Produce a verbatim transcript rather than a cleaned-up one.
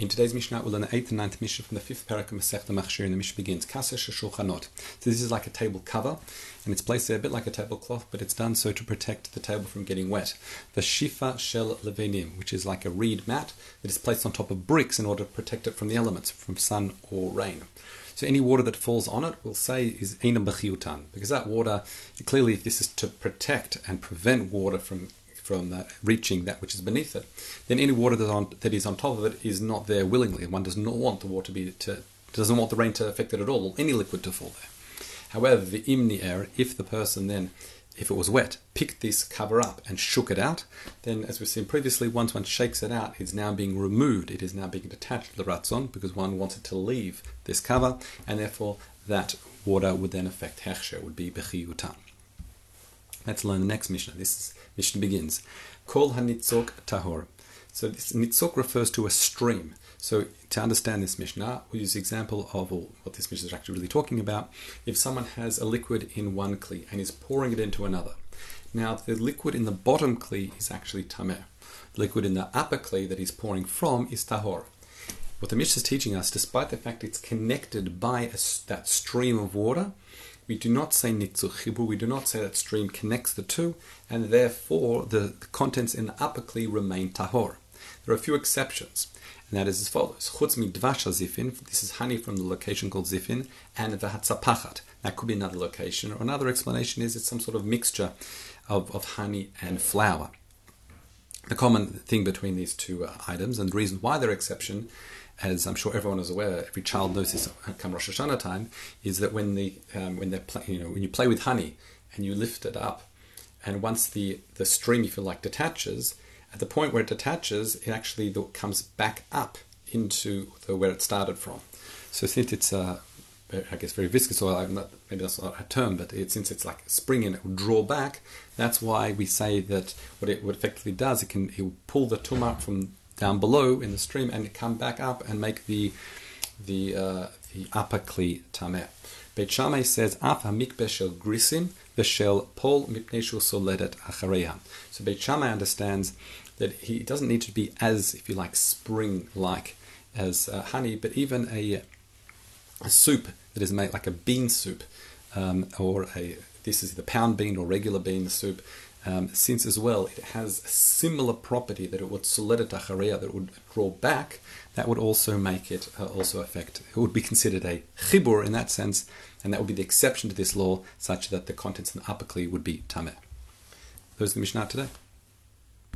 In today's Mishnah, we'll learn the eighth and ninth Mishnah from the fifth parak of Masechta Machshir, and the Mishnah begins, Kaseh sheshulchanot. So this is like a table cover, and it's placed there a bit like a tablecloth, but it's done so to protect the table from getting wet. The shifa shel levenim, which is like a reed mat that is placed on top of bricks in order to protect it from the elements, from sun or rain. So any water that falls on it, we'll say, is einam b'chiyutan, because that water, clearly if this is to protect and prevent water from from that, reaching that which is beneath it, then any water that, on, that is on top of it is not there willingly. One does not want the water to be, to, doesn't want the rain to affect it at all, or any liquid to fall there. However, the imni air, if the person then, if it was wet, picked this cover up and shook it out, then as we've seen previously, once one shakes it out, it's now being removed, it is now being detached to the ratzon, because one wants it to leave this cover, and therefore that water would then affect hechsher, would be bechiyutan. Let's learn the next Mishnah. This is, Mishnah begins, Kol hanitzok tahor. So this nitzok refers to a stream. So to understand this Mishnah, we use the example of or what this Mishnah is actually really talking about. If someone has a liquid in one kli and is pouring it into another, now the liquid in the bottom kli is actually tameh. The liquid in the upper kli that he's pouring from is tahor. What the Mishnah is teaching us, despite the fact it's connected by a, that stream of water, we do not say nitzuk chibur, we do not say that stream connects the two, and therefore the, the contents in the upper kli remain tahor. There are a few exceptions, and that is as follows. Chutz mi dvash zifin, this is honey from the location called zifin, and v'hatzapachat. That could be another location, or another explanation is it's some sort of mixture of, of honey and flour. The common thing between these two uh, items, and the reason why they're exception, as I'm sure everyone is aware, every child knows this come Rosh Hashanah time, is that when the um, when they play, you know, when you play with honey and you lift it up, and once the the stream, if you like, detaches, at the point where it detaches, it actually comes back up into the, where it started from. So since it's uh, I guess very viscous, or I'm not, maybe that's not a term, but it, since it's like a spring and it will draw back, that's why we say that what it what effectively does, it can it will pull the tumah from down below in the stream and come back up and make the the uh, the upper kli tameh. Beit Shammai says af hamikbeh shel grisim v'shel pol mipnei shu soledet achareya. So Beit Shammai understands that he doesn't need to be as, if you like, spring-like as uh, honey, but even a a soup that is made like a bean soup, um, or a this is the pound bean or regular bean soup. Um, since as well it has a similar property that it would soledet achareya, that it would draw back, that would also make it uh, also affect, it would be considered a chibur in that sense, and that would be the exception to this law, such that the contents in the upper kli would be tameh. Those are the Mishnah today.